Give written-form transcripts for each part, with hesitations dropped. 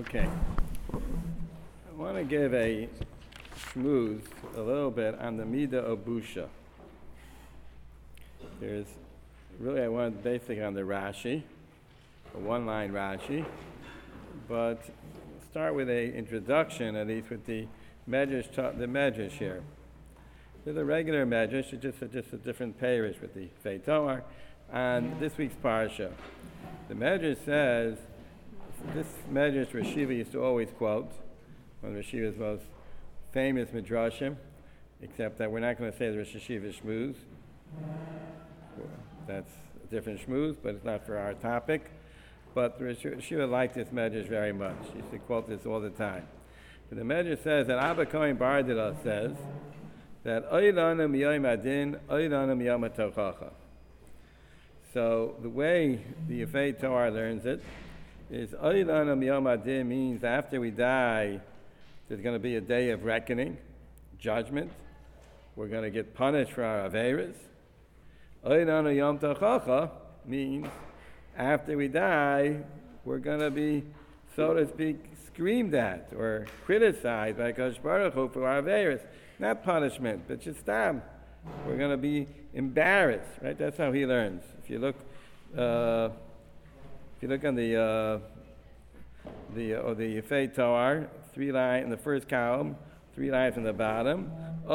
Okay. I want to give a schmooze a little bit on the Mida of Busha. I wanted basically on the Rashi, a one-line Rashi, but start with an introduction, at least with the Medrash here. There's a regular Medrash, it's just a different parish with the Fei Toar, and this week's Parsha. The Medrash says, this Medrash Rashiva used to always quote, one of Rashiva's most famous Midrashim, except that we're not going to say the Rosh Hashiva Shmooze. That's a different shmooze, but it's not for our topic. But the Rashiva liked this Medrash very much. He used to quote this all the time. But the Medrash says that Abba Kohen Bardila says that Oilana miyom adin, Oilana miyom atochacha. So the way the Yefei Torah learns it is Oilana miyom adin means after we die, there's going to be a day of reckoning, judgment. We're going to get punished for our Averas. Oilana yom tochacha means after we die, we're going to be, so to speak, screamed at or criticized by Kadosh Baruch Hu for our Averas. Not punishment, but just we're going to be embarrassed, right? That's how he learns. If you look on the Yefei Toar, 3 lines in the first column, 3 lines in the bottom. We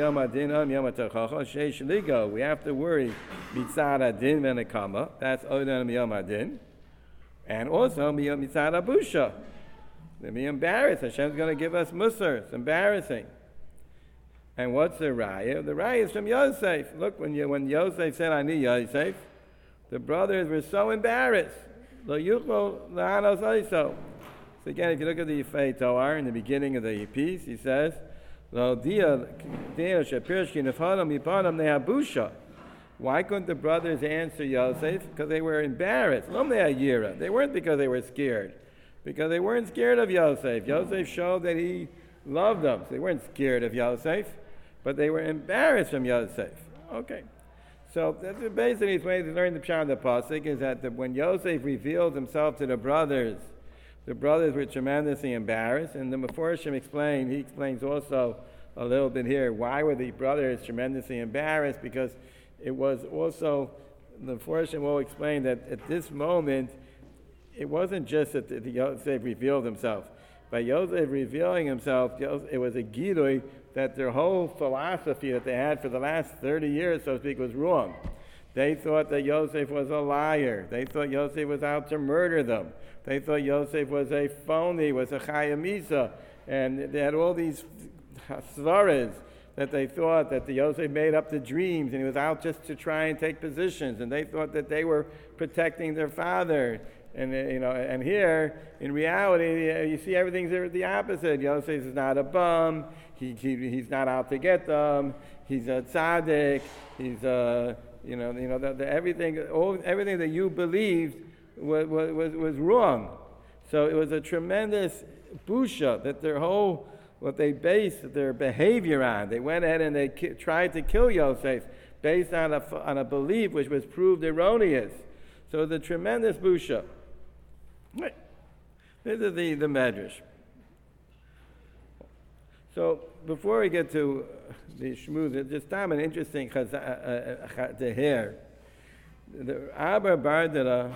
have to worry mitzad adin v'nekama. That's olam miyom adin, and also mitzad abusha. We'll be embarrassed. Hashem's going to give us musar. It's embarrassing. And what's the raya? The raya is from Yosef. Look, when Yosef said, "I need Yosef," the brothers were so embarrassed. Lo yuchlo la'anos oiso. So again, if you look at the Yefei Toar in the beginning of the piece, he says, "Lo dia shapirshki nefhanam yipanam nehabusha." Why couldn't the brothers answer Yosef? Because they were embarrassed. Lom ne'ayira. They weren't because they were scared. Because they weren't scared of Yosef. Yosef showed that he loved them. So they weren't scared of Yosef, but they were embarrassed from Yosef. Okay. So that's basically the way to learn the Pshat of the Pasuk is that when Yosef revealed himself to the brothers were tremendously embarrassed. And the Meforshim explains also a little bit here, why were the brothers tremendously embarrassed? Because it was also, the Meforshim will explain that at this moment, it wasn't just that Yosef revealed himself. By Yosef revealing himself, it was a gilui that their whole philosophy that they had for the last 30 years, so to speak, was wrong. They thought that Yosef was a liar. They thought Yosef was out to murder them. They thought Yosef was a phony, was a chayamisa. And they had all these svaras that they thought that Yosef made up the dreams and he was out just to try and take positions. And they thought that they were protecting their father. And here, in reality, you see everything's the opposite. Yosef is not a bum. He's not out to get them. He's a tzaddik. He's everything that you believed was wrong. So it was a tremendous busha that what they based their behavior on. They went ahead and they tried to kill Yosef based on a belief which was proved erroneous. So the tremendous busha. Right. This is the Medrash. So before we get to the shmooze, it's just an interesting to hear. The Abba Bardila,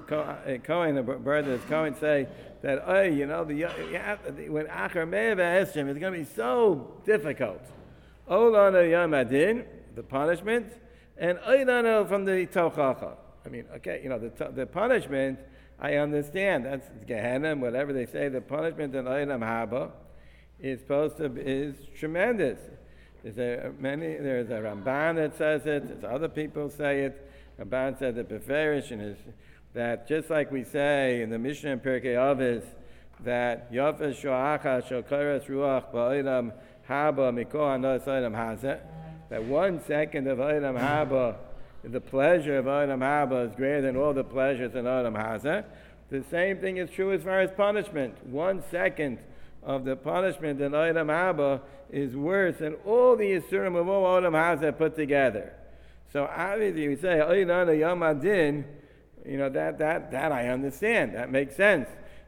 Cohen say that, when Achar Me'ev Eshem, it's going to be so difficult. Olana Yom Adin, the punishment, and Oilana from the Tochacha. I mean, okay, the punishment, I understand. That's Gehenna, whatever they say. The punishment in Olam Haba is tremendous. There's a Ramban that says it. There's other people say it. Ramban said that Beferish that just like we say in the Mishnah in Pirkei Avos that Yofes Shoacha Shokoras Ruach Ba'olam Haba Mikol Anos Olam Hazeh, that 1 second of Olam Haba, the pleasure of Olam Haba is greater than all the pleasures in Olam Hazeh. The same thing is true as far as punishment. 1 second of the punishment in Olam Haba is worse than all the Yisurim of all Olam Hazeh put together. So obviously we say Oilana Yom Adin, that I understand. That makes sense.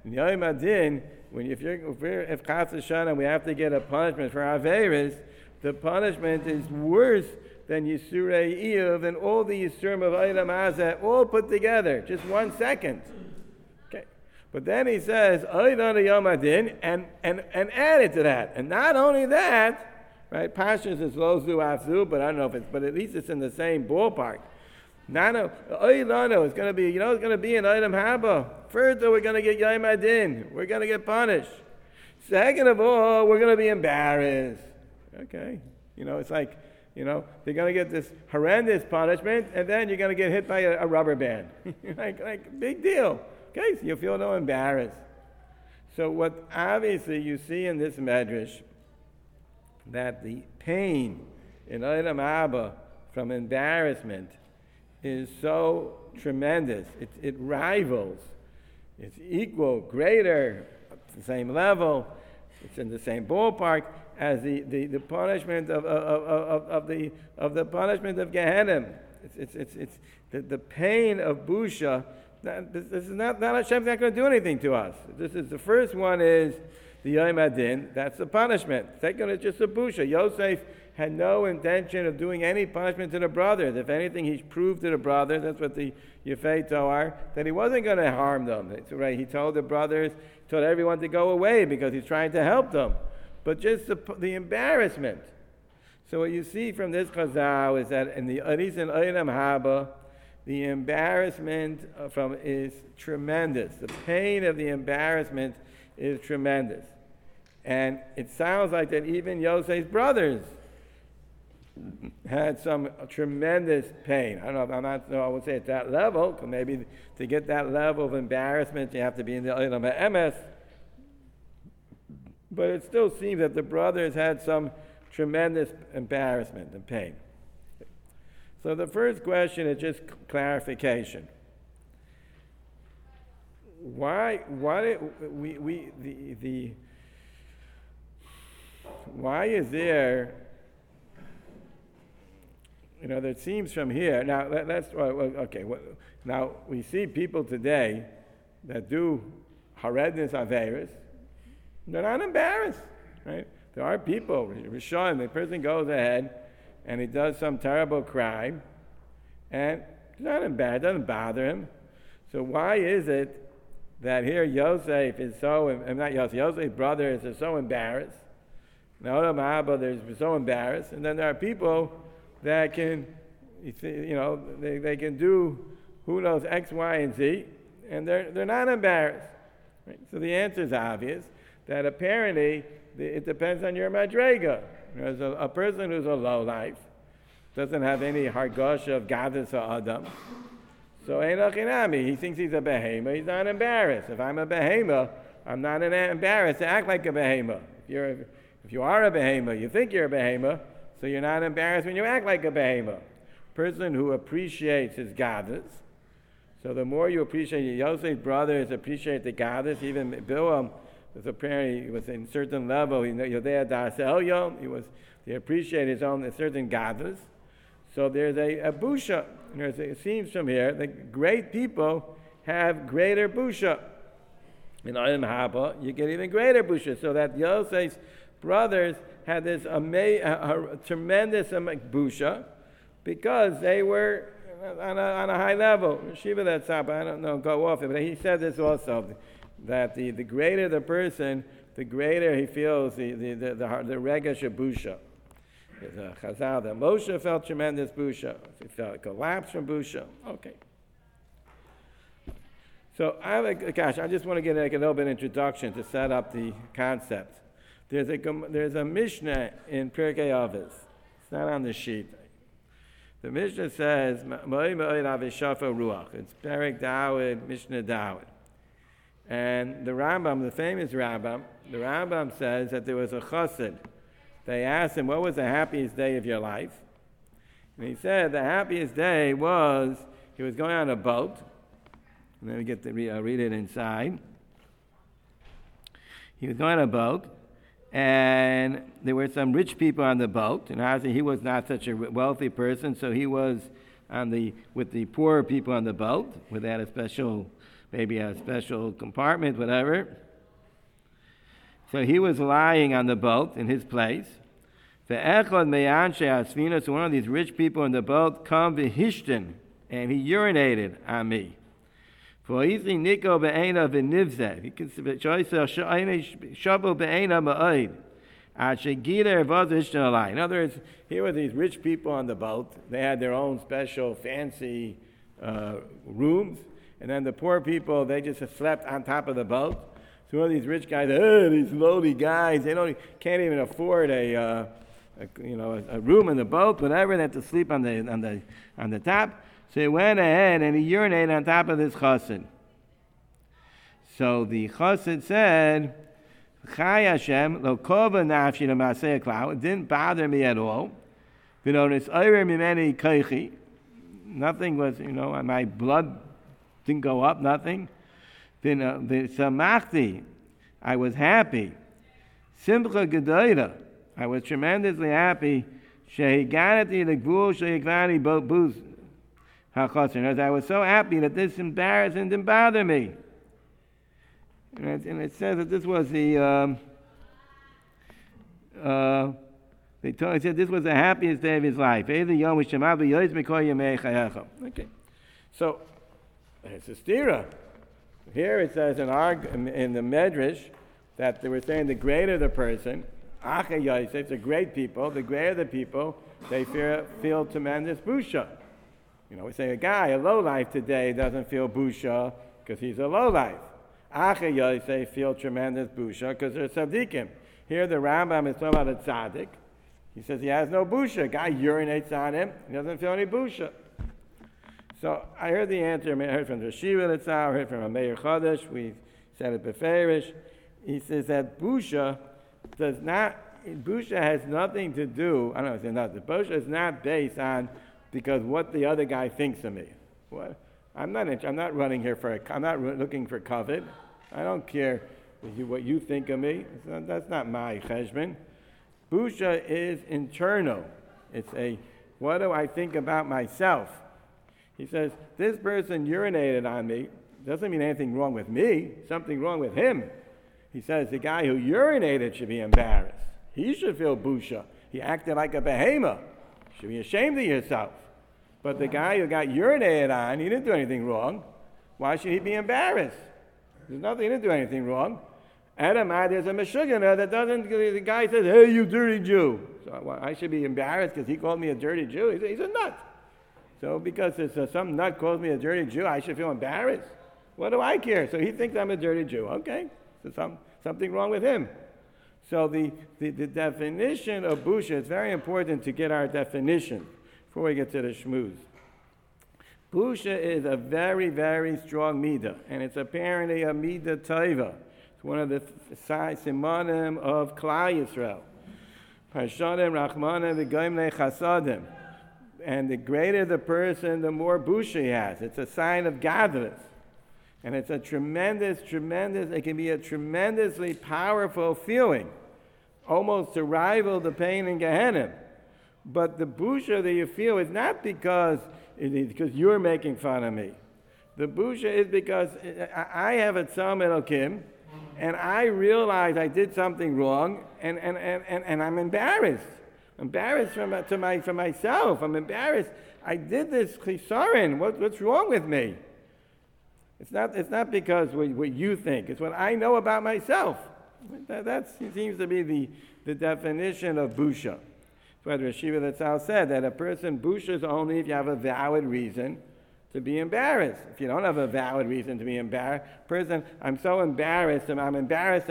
In Yom Adin, if Chas Hashanah, we have to get a punishment for Averis, the punishment is worse than Yisurei Iyuv and all the Yisurim of Olam Hazeh all put together, just 1 second. Okay, but then he says Oidon Yom Adin and added to that, and not only that. Right, Pashas is Lozu Afzu, but I don't know if it's, but at least it's in the same ballpark. Nano, Oilano is going to be, it's going to be in Olam Haba. First, we're going to get Yom Adin. We're going to get punished. Second of all, we're going to be embarrassed. Okay, it's like, they're going to get this horrendous punishment, and then you're going to get hit by a rubber band. like big deal. Okay, so you feel no embarrassed. So what obviously you see in this medrash, that the pain in Olam Haba from embarrassment is so tremendous. It rivals, it's equal, greater, at the same level, it's in the same ballpark as the punishment of the punishment of Gehenna. It's the pain of Busha. This is not Hashem's not going to do anything to us. This is the first one is the Yom Adin, that's the punishment. Second is just a busha. Yosef had no intention of doing any punishment to the brothers. If anything, he proved to the brothers, that's what the Yefei Toar, that he wasn't going to harm them. That's right. He told the brothers, told everyone to go away because he's trying to help them. But just the embarrassment. So what you see from this chazal is that at least in Olam Haba, the embarrassment is tremendous. The pain of the embarrassment is tremendous. And it sounds like that even Yosef's brothers had some tremendous pain. I don't know, I would say at that level, maybe to get that level of embarrassment, you have to be in the Olam HaEmes. But it still seems that the brothers had some tremendous embarrassment and pain. So the first question is just clarification. Why is there, there seems from here, now now we see people today that do Harednis Averis, they're not embarrassed, right? There are people, Rishon, the person goes ahead and he does some terrible crime and he's not embarrassed, it doesn't bother him. So why is it that here Yosef is Yosef's brothers are so embarrassed. Now Olam Haba, they're so embarrassed, and then there are people that can, they can do who knows X, Y, and Z, and they're not embarrassed. Right? So the answer is obvious that apparently it depends on your madrega. There's a person who's a lowlife, doesn't have any hargosha of gadus or adam. So he thinks he's a behema, he's not embarrassed. If I'm a behema, I'm not embarrassed to act like a behema. If you are a behema, you think you're a behema, so you're not embarrassed when you act like a behema. Person who appreciates his gadus. So the more you appreciate, Yosef's brothers appreciate the gadus, even Bilam was apparently, he was in a certain level, he appreciated his own certain gadus. So there's a busha. It seems from here that great people have greater busha. In Olam Haba, you get even greater busha. So that Yosef's brothers had this tremendous busha because they were on a high level. Shiva that Saba, I don't know, go off it, but he said this also, that the greater the person, the greater he feels the regesh of busha. There's a chazal that Moshe felt tremendous busha. He felt a collapse from busha. Okay. So I just want to get a little bit of introduction to set up the concept. There's a Mishnah in Pirkei Avos. It's not on the sheet. The Mishnah says, Mo'i Mo'id Avishafa Ruach. It's Perek Dawid, Mishnah Dawid. And the Rambam, the famous Rambam, the Rambam says that there was a chassid. They asked him, what was the happiest day of your life? And he said the happiest day was, he was going on a boat. And then we get to read it inside. He was going on a boat, and there were some rich people on the boat. And obviously he was not such a wealthy person, so he was with the poorer people on the boat, where they had maybe a special compartment, whatever. So he was lying on the boat in his place. So one of these rich people in the boat come v'hishten, and he urinated on me. He In other words, here were these rich people on the boat. They had their own special fancy rooms, and then the poor people, they just slept on top of the boat. So all these rich guys, these lowly guys, can't even afford a room in the boat, whatever. They have to sleep on the top. So he went ahead and he urinated on top of this chassid. So the chassid said, Chai Hashem, lo kova nafshi l'maseh klau. It didn't bother me at all. Nothing was, my blood didn't go up, nothing. Samachti, I was happy. Simcha gedoyda, I was tremendously happy. Shehiganati l'gvul shehigvani booz hachosr. As I was so happy that this embarrassment didn't bother me. And it says that this was it said this was the happiest day of his life. Okay. So, it's a stira. Here it says in the Medrash that they were saying the greater the person, Acha Yosef, the great people, the greater the people, they feel tremendous busha. We say a lowlife today doesn't feel busha because he's a lowlife. Acha Yosef feel tremendous busha because they're tzaddikim. Here the Rambam is talking about a tzaddik. He says he has no busha. Guy urinates on him. He doesn't feel any busha. So I heard the answer. I heard from the Shiva Litzah, I heard from a Meir Chodesh. We said it beferish. He says that busha has nothing to do. I don't know. The busha is not based on because what the other guy thinks of me. What? I'm not running here I'm not looking for covet. I don't care what you think of me. That's not my cheshbon. Busha is internal. It's what do I think about myself? He says, this person urinated on me. Doesn't mean anything wrong with me. Something wrong with him. He says the guy who urinated should be embarrassed. He should feel busha. He acted like a behemoth. You should be ashamed of yourself. But the guy who got urinated on, he didn't do anything wrong. Why should he be embarrassed? He didn't do anything wrong. Adamai, there's a Meshuggah that doesn't, the guy says, hey, you dirty Jew. So I should be embarrassed because he called me a dirty Jew. He's a nut. So because some nut calls me a dirty Jew, I should feel embarrassed. What do I care? So he thinks I'm a dirty Jew. Okay, so something wrong with him. So the definition of busha, it's very important to get our definition before we get to the shmooze. Busha is a very, very strong midah, and it's apparently a midah taiva. It's one of the simanim of Klal Yisrael. Parshanim, Rachmanim, V'goimnei Chasadim. And the greater the person, the more busha he has. It's a sign of gadlus. And it's a tremendous, it can be a tremendously powerful feeling, almost to rival the pain in Gehenna. But the busha that you feel is not because you're making fun of me. The busha is because I have a tzom elokim, and I realize I did something wrong, and I'm embarrassed. Embarrassed for myself. I'm embarrassed. I did this chisaron. What's wrong with me? It's not because what you think. It's what I know about myself. That seems to be the definition of busha. That's what Rav Shiva Litzal said, that a person bushas only if you have a valid reason to be embarrassed. If you don't have a valid reason to be embarrassed, I'm so embarrassed, I'm embarrassed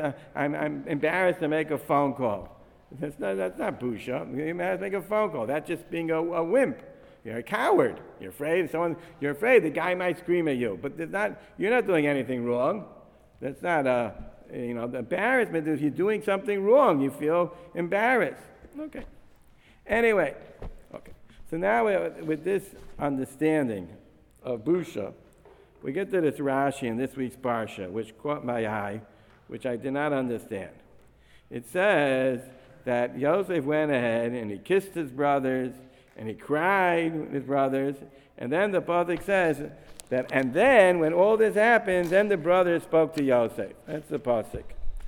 to make a phone call. That's not busha. You're embarrassed to make a phone call. That's just being a wimp. You're a coward. You're afraid the guy might scream at you. But you're not doing anything wrong. That's not the embarrassment is you're doing something wrong. You feel embarrassed. Okay. Anyway, okay. So now with this understanding of busha, we get to this Rashi in this week's Parsha, which caught my eye, which I did not understand. It says that Yosef went ahead and he kissed his brothers, And he cried with his brothers. And then the pasuk says that, and then when all this happens, then the brothers spoke to Yosef. That's the pasuk.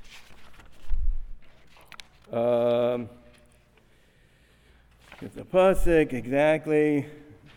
It's the pasuk exactly.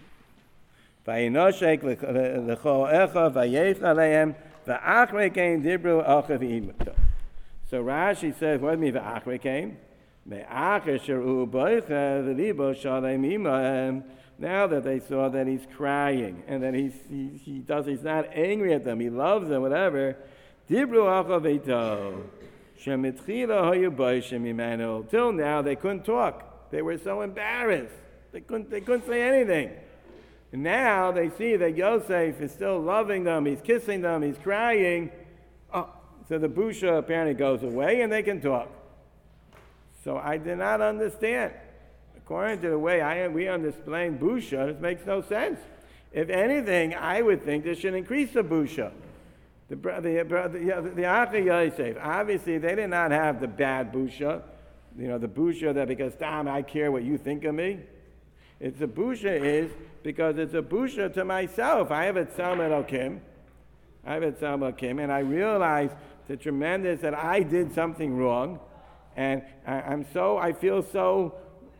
Vayinoshek l'chol echa vayech aleim v'achrei kein dibru achav imto. So Rashi says, what do you mean v'achrei kein? Me'acher sheru boicha v'libo shalem imahem. Now that they saw that he's crying and that he's not angry at them, he loves them, whatever. Dibru achav ito. Shemitchila hayu boishim imanu. Till now they couldn't talk. They were so embarrassed. They couldn't say anything. And now they see that Yosef is still loving them. He's kissing them. He's crying. Oh, so the busha apparently goes away and they can talk. So I did not understand. According to the way we understand busha, it makes no sense. If anything, I would think this should increase the busha. The Achi Yosef, obviously they did not have the bad busha. The busha that because I care what you think of me. It's a busha is because it's a busha to myself. I have a tzalmid Elokim. And I realize the tremendous that I did something wrong, and I feel so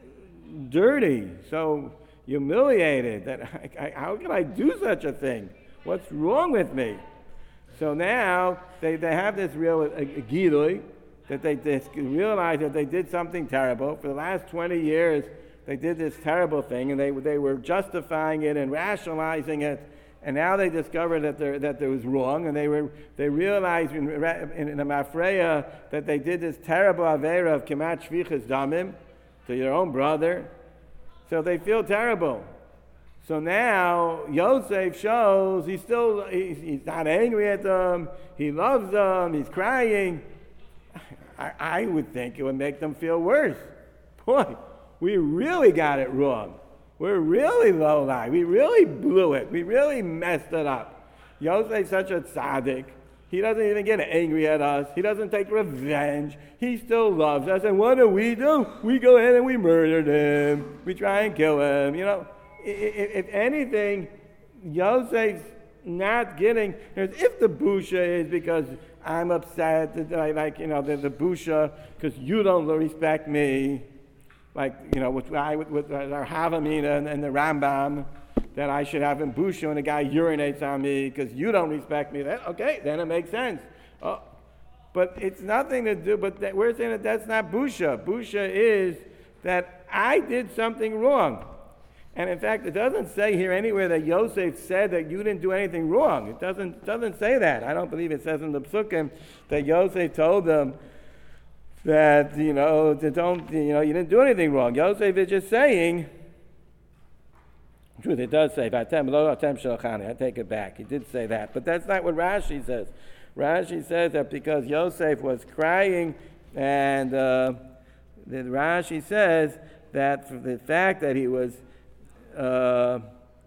dirty, so humiliated that how can I do such a thing? What's wrong with me? So now they have this real gilui that they realize that they did something terrible. For the last 20 years, they did this terrible thing, and they were justifying it and rationalizing it. And now they discovered that it was wrong, and they realized in the Mafreya that they did this terrible avera of kemat shvichas damim to your own brother. So they feel terrible. So now Yosef shows he's not angry at them. He loves them. He's crying. I would think it would make them feel worse. Boy, we really got it wrong. We're really low-life. We really blew it. We really messed it up. Yosef's such a tzaddik. He doesn't even get angry at us. He doesn't take revenge. He still loves us. And what do? We go ahead and we murdered him. We try and kill him. If anything, Yosef's not getting. If the busha is because I'm upset, the busha because you don't respect me, with our Havamina and the Rambam, that I should have him busha when a guy urinates on me because you don't respect me. Then it makes sense. But it's nothing to do. But we're saying that that's not busha. Busha is that I did something wrong. And in fact, it doesn't say here anywhere that Yosef said that you didn't do anything wrong. It doesn't say that. I don't believe it says in the Psukim that Yosef told them that, you didn't do anything wrong. Yosef is just saying, truth, it does say, I take it back. He did say that. But that's not what Rashi says. Rashi says that because Yosef was crying, and Rashi says that for the fact that he was that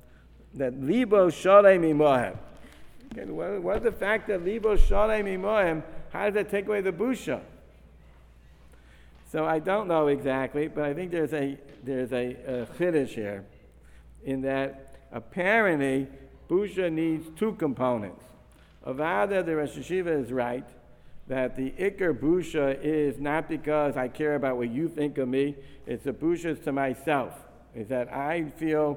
libo shalem imohem. Okay, what's the fact that libo shalem imohem? How does that take away the busha? So I don't know exactly, but I think there's a chiddush here, in that apparently busha needs two components. Avada, the Rosh Hashiva is right that the ikar busha is not because I care about what you think of me. It's a busha to myself. Is that I feel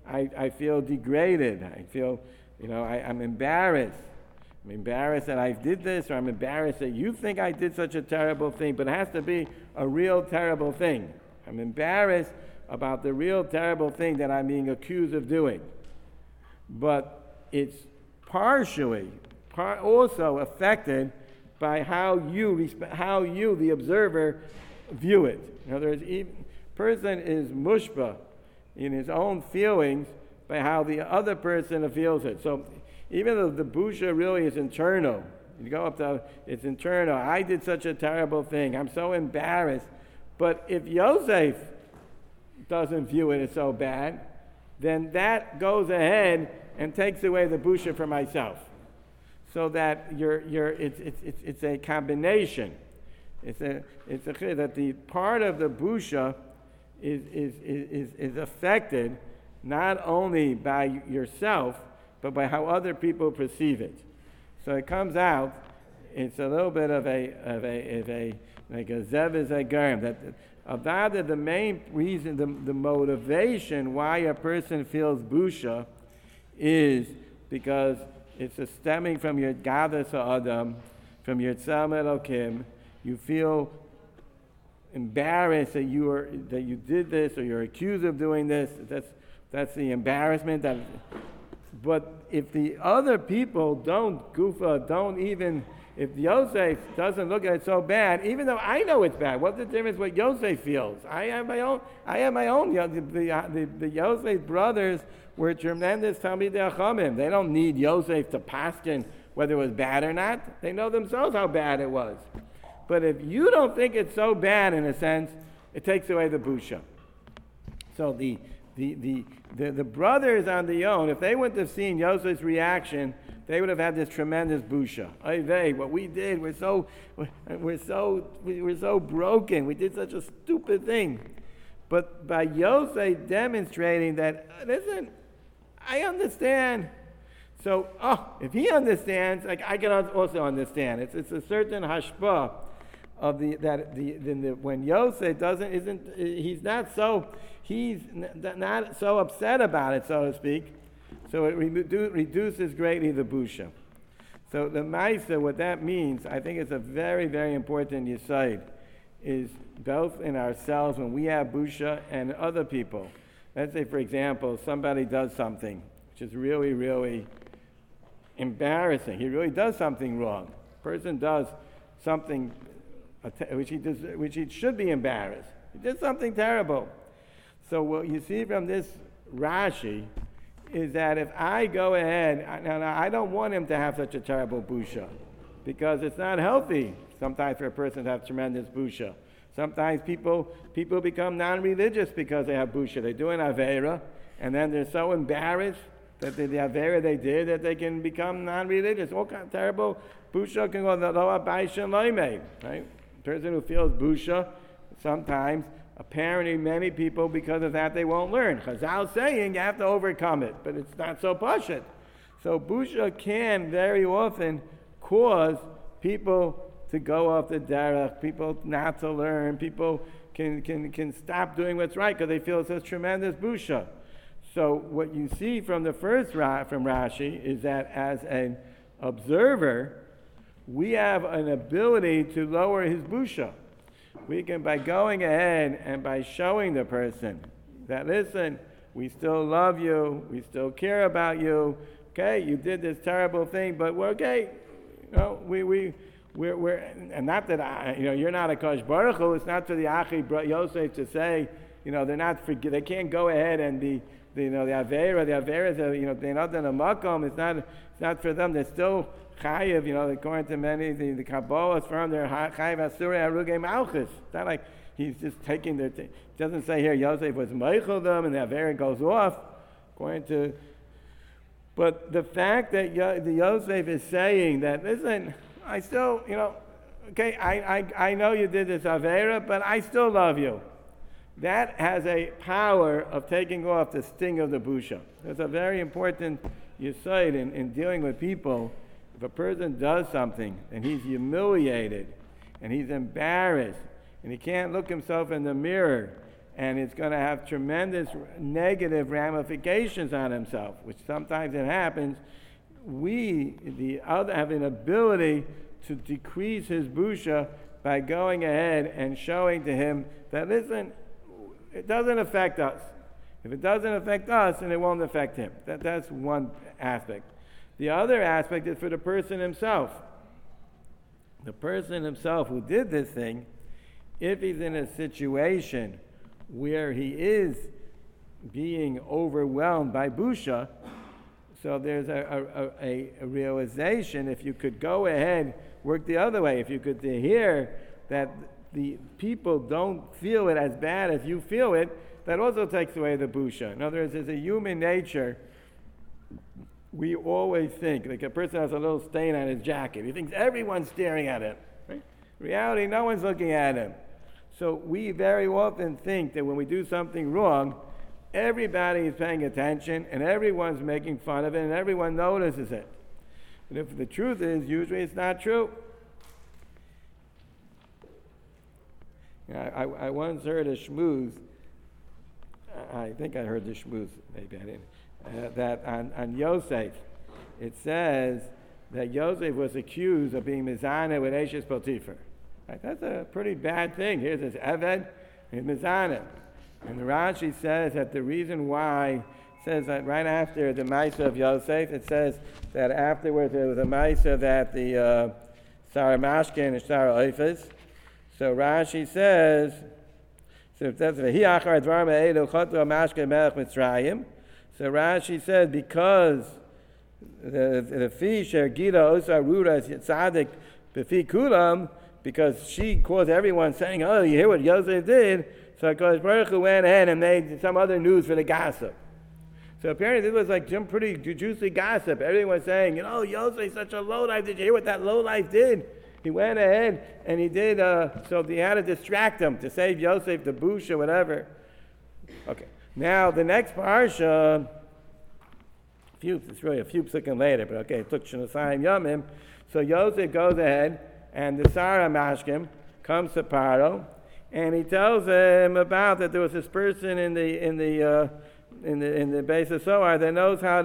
degraded. I feel, I'm embarrassed. I'm embarrassed that I did this, or I'm embarrassed that you think I did such a terrible thing, but it has to be a real terrible thing. I'm embarrassed about the real terrible thing that I'm being accused of doing. But it's partially also affected by how you, the observer, view it. In other words, person is mushba in his own feelings by how the other person feels it. So even though the busha really is internal, you go up to, it's internal. I did such a terrible thing. I'm so embarrassed. But if Yosef doesn't view it as so bad, then that goes ahead and takes away the busha for myself. So that it's a combination. It's that the part of the busha is affected not only by yourself, but by how other people perceive it. So it comes out, it's a little bit of a like a zev is a germ, that about the main reason, the motivation why a person feels busha is because it's stemming from your gadas ha'adam, from your tzam elokim. You feel embarrassed that you did this, or you're accused of doing this. That's the embarrassment. But if the other people don't even, if Yosef doesn't look at it so bad, even though I know it's bad, what's the difference what Yosef feels? I have my own. The Yosef brothers were tremendous Talmidei Chachamim. They don't need Yosef to paskin whether it was bad or not. They know themselves how bad it was. But if you don't think it's so bad, in a sense, it takes away the busha. So the brothers on their own, if they wouldn't have seen Yosef's reaction, they would have had this tremendous busha. Oy, what we did, we're so broken. We did such a stupid thing. But by Yosef demonstrating that, listen, I understand. So, if he understands, like I can also understand. It's a certain hashpah of when Yosef he's not so upset about it, so to speak. So it reduces greatly the busha. So the ma'isa, what that means, I think it's a very, very important yesod, is both in ourselves when we have busha and other people. Let's say, for example, somebody does something which is really, really embarrassing. He really does something wrong. Person does something which he should be embarrassed. He did something terrible. So what you see from this Rashi is that if I go ahead, I don't want him to have such a terrible busha, because it's not healthy sometimes for a person to have tremendous busha. Sometimes people become non-religious because they have busha. They do an aveira, and then they're so embarrassed that the avera they did that they can become non-religious. All kind of terrible busha can go the lower baishan loimei, right? Person who feels busha, sometimes, apparently many people, because of that, they won't learn. Chazal saying you have to overcome it, but it's not so pashut. So busha can very often cause people to go off the derech, people not to learn, people can stop doing what's right because they feel such tremendous busha. So what you see from the first from Rashi is that as an observer, we have an ability to lower his busha. We can, by going ahead and by showing the person that, listen, we still love you, we still care about you. Okay, you did this terrible thing, but we're okay. You know, we're and not that you're not a Kosh Baruch Hu. It's not to the Achi Yosef to say, they can't go ahead and be. The Avera is they're not in a makom. It's not for them. They're still chayiv. According to many the Kabbalah's firm, they're chayiv asuri arugei malchus. It's not like he's just taking their. It doesn't say here Yosef was meichel them and the Avera goes off. According to, but the fact that the Yosef is saying that, listen, I still okay, I know you did this Avera, but I still love you. That has a power of taking off the sting of the busha. That's a very important yesod in dealing with people. If a person does something and he's humiliated and he's embarrassed and he can't look himself in the mirror, and it's going to have tremendous negative ramifications on himself, which sometimes it happens, the other, have an ability to decrease his busha by going ahead and showing to him that, listen, it doesn't affect us. If it doesn't affect us, then it won't affect him. That's one aspect. The other aspect is for the person himself. The person himself who did this thing, if he's in a situation where he is being overwhelmed by busha, so there's a realization, if you could go ahead, work the other way, if you could hear that the people don't feel it as bad as you feel it, that also takes away the busha. In other words, as a human nature, we always think, like a person has a little stain on his jacket, he thinks everyone's staring at him. Right? In reality, no one's looking at him. So we very often think that when we do something wrong, everybody is paying attention and everyone's making fun of it and everyone notices it. But if the truth is, usually it's not true. I once heard a shmooze, I think I heard the shmooze, maybe I didn't, that on Yosef, it says that Yosef was accused of being mizana with Eshes Potiphar. Right? That's a pretty bad thing. Here's this Eved, he's mizana. And the Rashi says that the reason why, says that right after the Maisa of Yosef, it says that afterwards there was a Maisa that the Sarah Mashkin and Sarah Oifis. So Rashi says, so Rashi says because the fish Gita Osa Rura Tzadik Befi Kulam, because she caused everyone saying, "Oh, you hear what Yosef did?" So Hakadosh Baruch Hu went ahead and made some other news for the gossip. So apparently this was like some pretty juicy gossip. Everyone was saying, Yosef's such a lowlife. Did you hear what that lowlife did? He went ahead and he did, so they had to distract him to save Yosef, the bush or whatever. Okay. Now the next parsha, it's really a few psukim later, but okay, it took Shnasayim Yomim. So Yosef goes ahead and the Sarah Mashkim comes to Paro and he tells him about that there was this person in the base of Sohar that knows how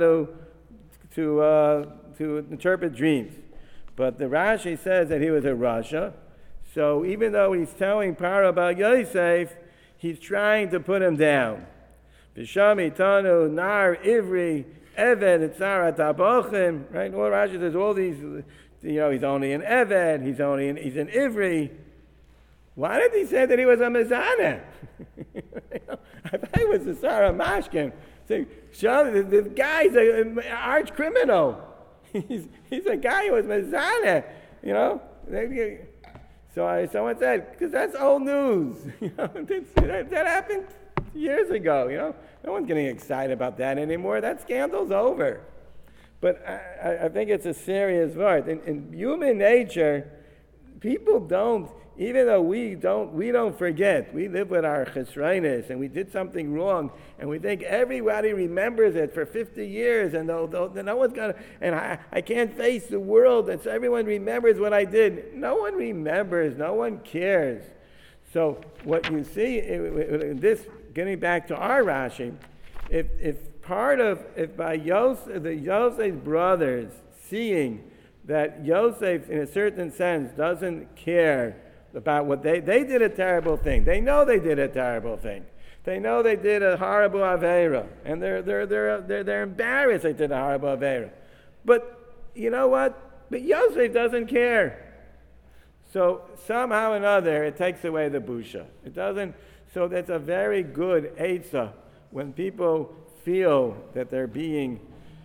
to interpret dreams. But the Rashi says that he was a Rasha. So even though he's telling Paro about Yosef, he's trying to put him down. V'shami tanu nar ivri eved etzara tabochim. Right? All Rashi says all these. He's only an eved. He's an ivri. Why did he say that he was a mezaneh? I thought he was a Sarah Mashkin. So, the guy's an arch criminal. He's a guy who was mezaneh, So someone said, because that's old news. That happened years ago. No one's getting excited about that anymore. That scandal's over. But I think it's a serious word. In human nature, people don't. Even though we don't forget. We live with our chesroinus, and we did something wrong, and we think everybody remembers it for 50 years, and no one's gonna. And I can't face the world, and so everyone remembers what I did. No one remembers. No one cares. So what you see, this getting back to our Rashi, if by Yosef's brothers seeing that Yosef, in a certain sense, doesn't care about what they did a terrible thing. They know they did a terrible thing. They know they did a horrible aveira, and they're embarrassed they did a horrible aveira. But you know what? But Yosef doesn't care. So somehow or another, it takes away the busha. It doesn't. So that's a very good eitzah when people feel that they're being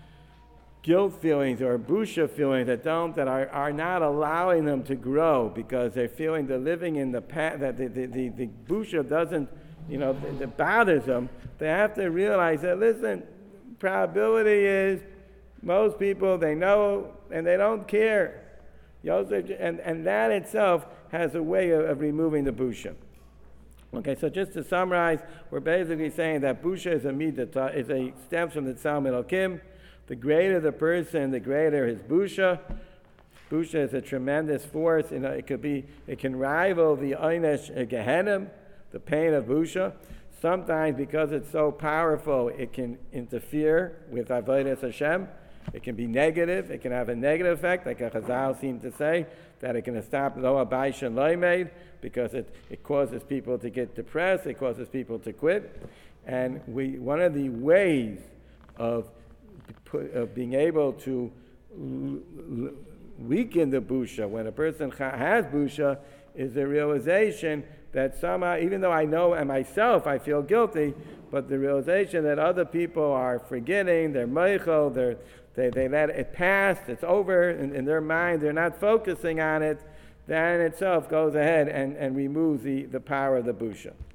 guilt feelings or busha feelings that are not allowing them to grow because they're feeling they're living in the past, that the busha doesn't, that bothers them. They have to realize that, listen, probability is most people, they know and they don't care. Yosef, and that itself has a way of removing the busha. Okay, so just to summarize, we're basically saying that busha is a midah, stems from the Tzalm Elokim. The greater the person, the greater his busha. Busha is a tremendous force. It can rival the Einesh Gehenim, the pain of busha. Sometimes, because it's so powerful, it can interfere with Avodas Hashem. It can be negative. It can have a negative effect, like a Chazal seemed to say, that it can stop Lo Abayis and Lo Made, because it causes people to get depressed. It causes people to quit. And one of the ways of being able to weaken the busha when a person has busha is the realization that somehow, even though I know and myself I feel guilty, but the realization that other people are forgetting, they're meichel, they let it pass, it's over in their mind, they're not focusing on it, that in itself goes ahead and removes the power of the busha.